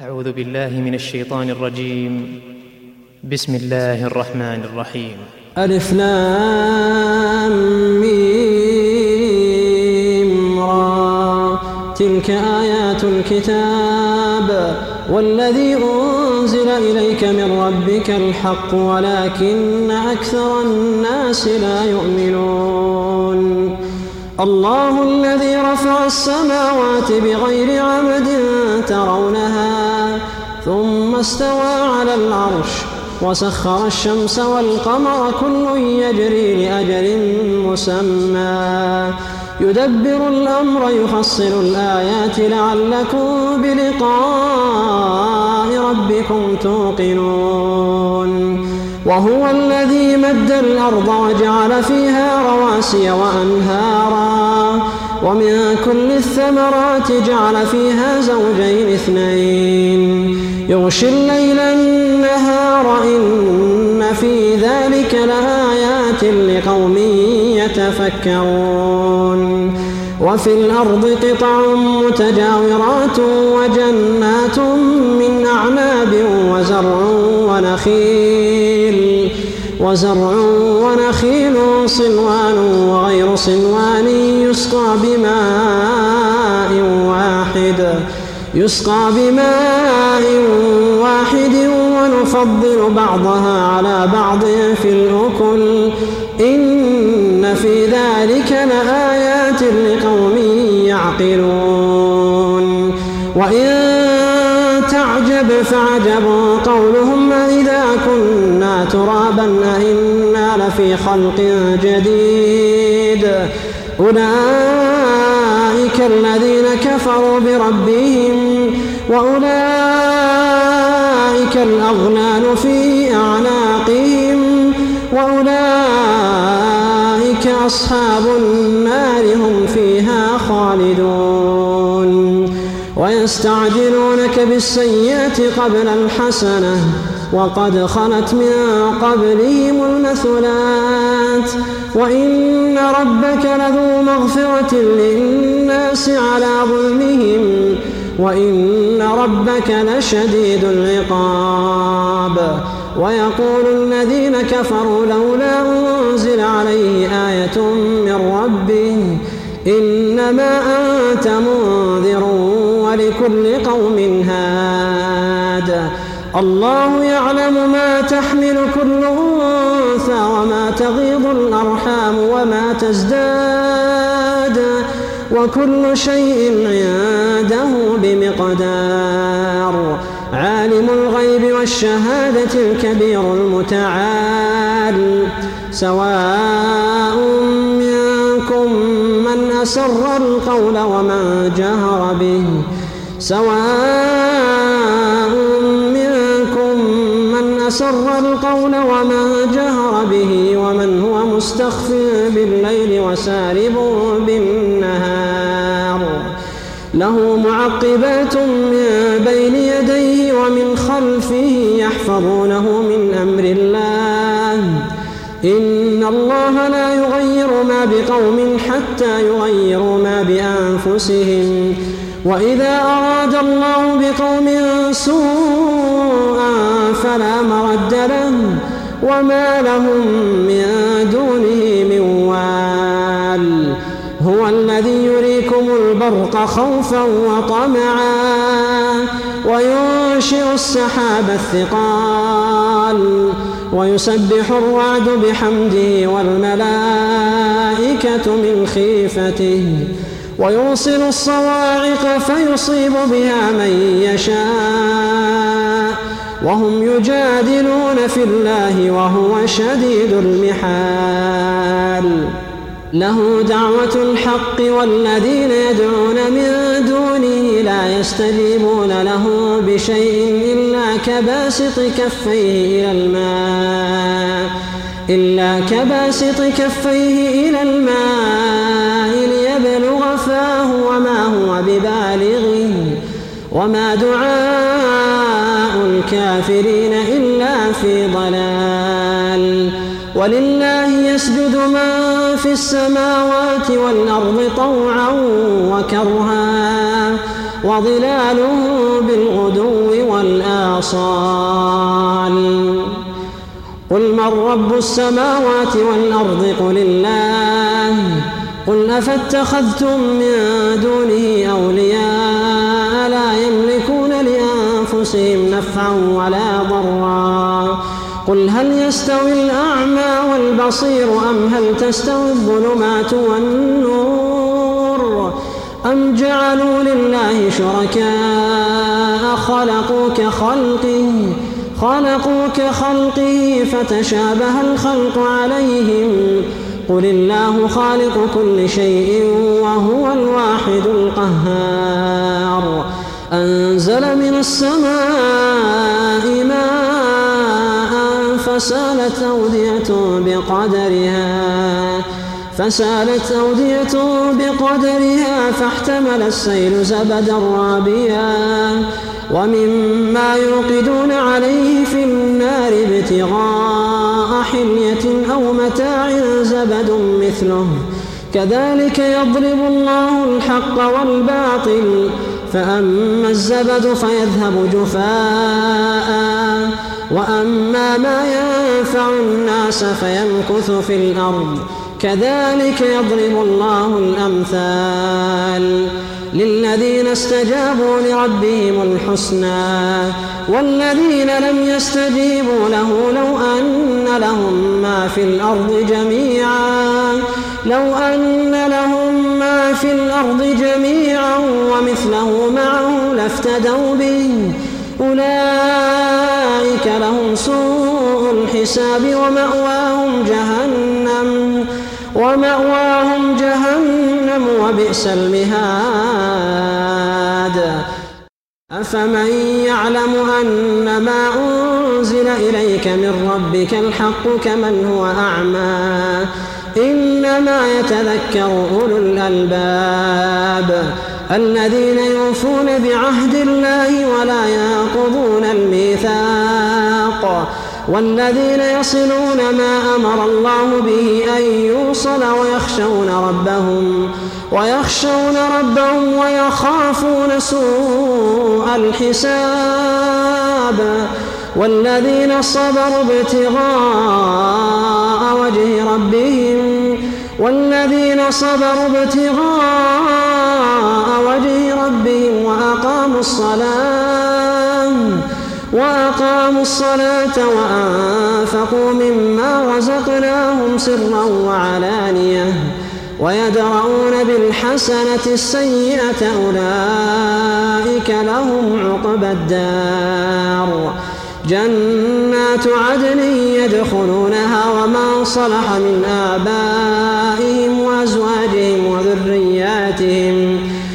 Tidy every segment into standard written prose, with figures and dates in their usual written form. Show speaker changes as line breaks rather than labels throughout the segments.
أعوذ بالله من الشيطان الرجيم. بسم الله الرحمن الرحيم.
ألف لام ميم را تلك آيات الكتاب والذي أنزل إليك من ربك الحق ولكن أكثر الناس لا يؤمنون. الله الذي رفع السماوات بغير عمد ترونها ثم استوى على العرش وسخر الشمس والقمر كل يجري لأجل مسمى يدبر الأمر يفصل الآيات لعلكم بلقاء ربكم توقنون. وهو الذي مد الأرض وجعل فيها رواسي وأنهارا ومن كل الثمرات جعل فيها زوجين اثنين يغشي الليل النهار إن في ذلك لآيات لقوم يتفكرون. وفي الأرض قطع متجاورات وجنات من أعناب وزرع ونخيل صنوان وغير صنوان يسقى بماء واحد ونفضل بعضها على بعض في الأكل إن في ذلك لآيات لقوم يعقلون. وإن تعجب فعجب قولهم إذا كنا ترابا أئنا لفي خلق جديد أولئك الذين كفروا بربهم وأولئك الأغلال في أعناقهم وأولئك أصحاب النار هم فيها خالدون. ويستعجلونك بالسيئة قبل الحسنة وقد خلت من قبلهم المثلات وإن ربك لذو مغفرة للناس على ظلمهم وإن ربك لشديد العقاب. ويقول الذين كفروا لولا أنزل عليه آية من ربه إنما أنت منذر ولكل قوم هاد. الله يعلم ما تحمل كل أنثى وما تغيض الأرحام وما تزداد وكل شيء عنده بمقدار. عالم الغيب والشهادة الكبير المتعال سواء منكم من أسر القول ومن جهر به ومن هو مستخف بالليل وسارب بالنهار. له معقبات من بين يديه ومن خلفه يحفظونه من أمر الله إن الله لا يغير ما بقوم حتى يغيروا ما بأنفسهم وإذا أراد الله بقوم سوءا فلا مرد له وما لهم من دونه من وال. هو الذي يريكم البرق خوفا وطمعا وينشئ السحاب الثقال ويسبح الرعد بحمده والملائكة من خيفته ويرسل الصواعق فيصيب بها من يشاء وهم يجادلون في الله وهو شديد المحال. له دعوة الحق والذين يدعون من دونه لا يستجيبون له بشيء إلا كباسط كفيه إلى الماء ليبلغ فاه وما هو ببالغه وما دعاء الكافرين إلا في ضلال. ولله يسجد من في السماوات والأرض طوعا وكرها وظلاله بالغدو ضال قل من رب السماوات والأرض قل الله قل أفاتخذتم من دونه أولياء لا يملكون لأنفسهم نفعا ولا ضرا قل هل يستوي الأعمى والبصير أم هل تستوي الظلمات والنور أم جعلوا لله شركاء خلقوا كخلقه فتشابه الخلق عليهم قل الله خالق كل شيء وهو الواحد القهار أنزل من السماء ماء فسالت أودية بقدرها فاحتمل السيل زبدا رابيا ومما يوقدون عليه في النار ابتغاء حلية أو متاع زبد مثله كذلك يضرب الله الحق والباطل فأما الزبد فيذهب جفاء وأما ما ينفع الناس فيمكث في الأرض كذلك يضرب الله الأمثال للذين استجابوا لربهم الحسنى والذين لم يستجيبوا له لو أن لهم ما في الأرض جميعا ومثله معه لافتدوا به أولئك لهم سوء الحساب ومأواهم جهنم وبئس المهاد أفمن يعلم أن ما أنزل إليك من ربك الحق كمن هو أعمى إنما يتذكر أولو الألباب الذين يوفون بعهد الله ولا ينقضون الميثاق والذين يصلون ما أمر الله به أن يوصل ويخشون ربهم ويخافون سوء الحساب والذين صبروا ابتغاء وجه ربهم وأقاموا الصلاة وأنفقوا مما رزقناهم سرا وعلانية ويدرؤون بالحسنة السيئة أولئك لهم عقبى الدار جنات عدن يدخلونها ومن صلح من آبائهم وأزواجهم وذرياتهم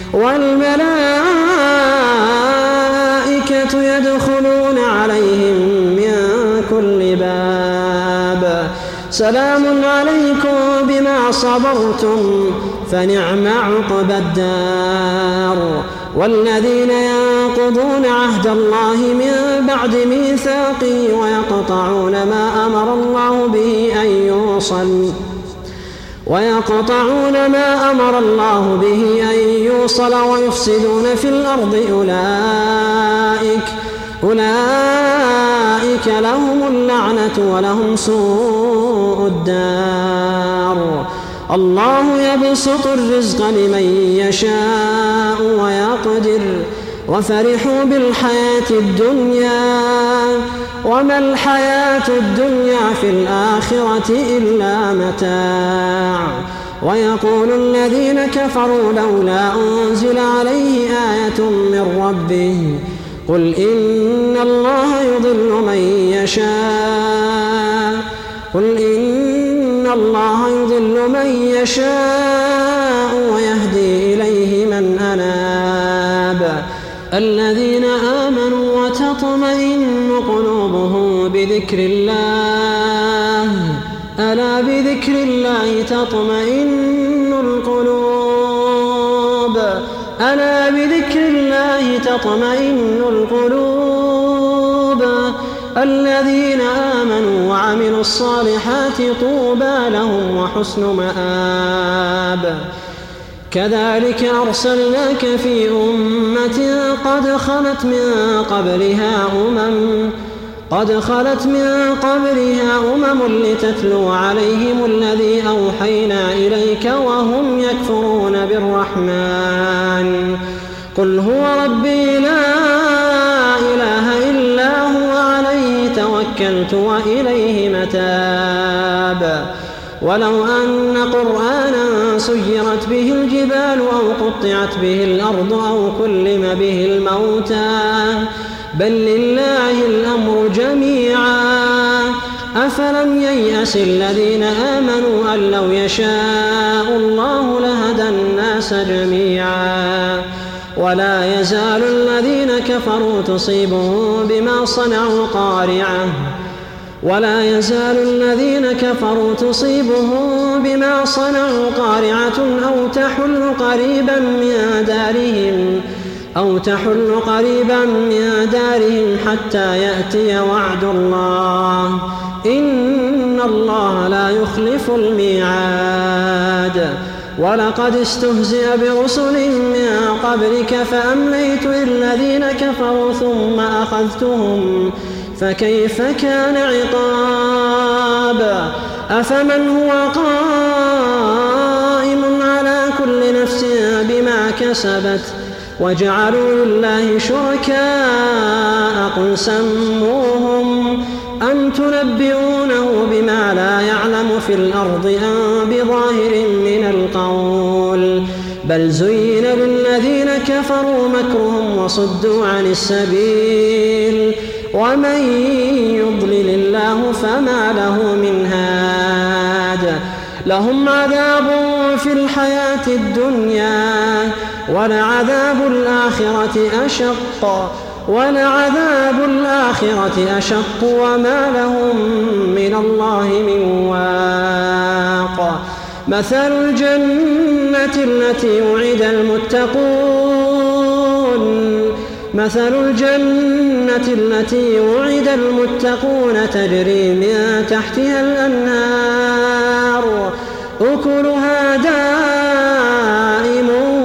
والملائكة يدخلون عليهم من كل باب سلام عليكم بما صبرتم فنعم عقبى الدار والذين ينقضون عهد الله من بعد ميثاقه ويقطعون ما أمر الله به أن يوصل ويفسدون في الأرض أولئك لهم اللعنة ولهم سوء الدار الله يبسط الرزق لمن يشاء ويقدر وفرحوا بالحياة الدنيا وما الحياة الدنيا في الآخرة إلا متاع ويقول الذين كفروا لولا أنزل عليه آية من ربه قل إن الله يضل من يشاء ويهدي إليه من أناب الذين آمنوا وتطمئن قلوبهم بذكر الله ألا بذكر الله تطمئن القلوب الذين آمنوا وعملوا الصالحات طوبى لهم وحسن مآب كذلك أرسلناك في أمة قد خلت من قبلها أمم لتتلو عليهم الذي أوحينا إليك وهم يكفرون بالرحمن قل هو ربي لا إله إلا هو عليه توكلت وإليه متاب ولو أن قرآنا سيرت به الجبال أو قطعت به الأرض أو كلم به الموتى بل لله الأمر جميعا أفلم ييأس الذين آمنوا أن لو يشاء الله لهدى الناس جميعا ولا يزال الذين كفروا تصيبهم بما صنعوا قارعة أو تحل قريبا من دارهم حتى يأتي وعد الله إن الله لا يخلف الميعاد ولقد استهزئ برسل من قبلك فأمليت للذين كفروا ثم أخذتهم فكيف كان عقاب أفمن هو قائم على كل نفس بما كسبت وجعلوا لله شركاء قل سموهم أم تنبئونه بما لا يعلم في الأرض أم بظاهر من القول بل زين للذين كفروا مكرهم وصدوا عن السبيل ومن يضلل الله فما له من هاد لهم عذاب في الحياة الدنيا ولعذاب الآخرة أشق وما لهم من الله من واق مثل الجنة التي وعد المتقون تجري من تحتها الأنهار أكلها دائم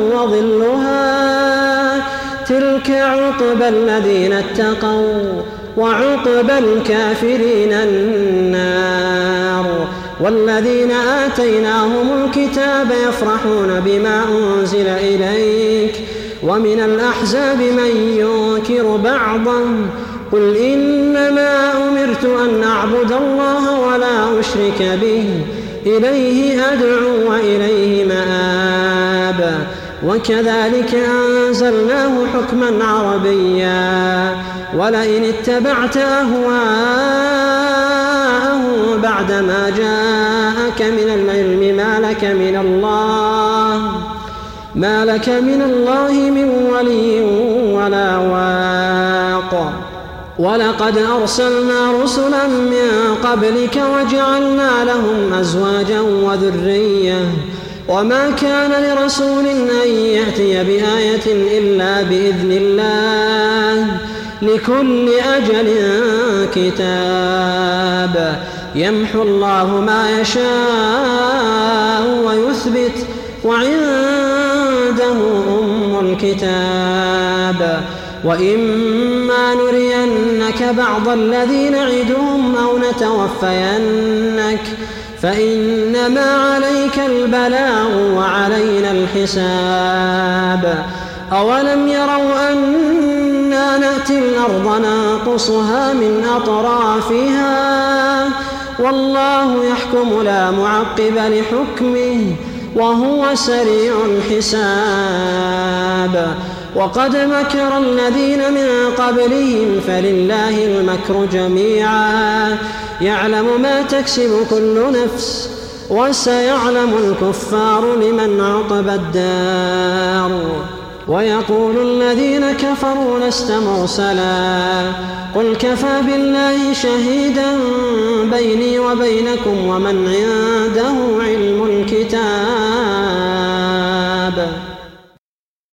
وظلها تلك عقبى الذين اتقوا وعقبى الكافرين النار والذين آتيناهم الكتاب يفرحون بما أنزل إليك ومن الأحزاب من ينكر بعضا قل إنما أمرت أن أعبد الله ولا أشرك به إليه أدعو وإليه مآب وكذلك أنزلناه حكما عربيا ولئن اتبعت أهواءهم بعدما جاءك من العلم ما لك من الله من ولي ولا واق ولقد أرسلنا رسلا من قبلك وجعلنا لهم أزواجا وذرية وما كان لرسول أن يأتي بآية إلا بإذن الله لكل أجل كتاب يمحو الله ما يشاء ويثبت وعنده أم الكتاب وإما نرينك بعض الذي نعدهم أو نتوفينك فإنما عليك البلاغ وعلينا الحساب أولم يروا أنا نأتي الأرض ننقصها من أطرافها والله يحكم لا معقب لحكمه وهو سريع الحساب وقد مكر الذين من قبلهم فلله المكر جميعا يعلم ما تكسب كل نفس وسيعلم الكفار لمن عقبى الدار ويقول الذين كفروا لست مرسلا قل كفى بالله شهيدا بيني وبينكم ومن عنده علم الكتاب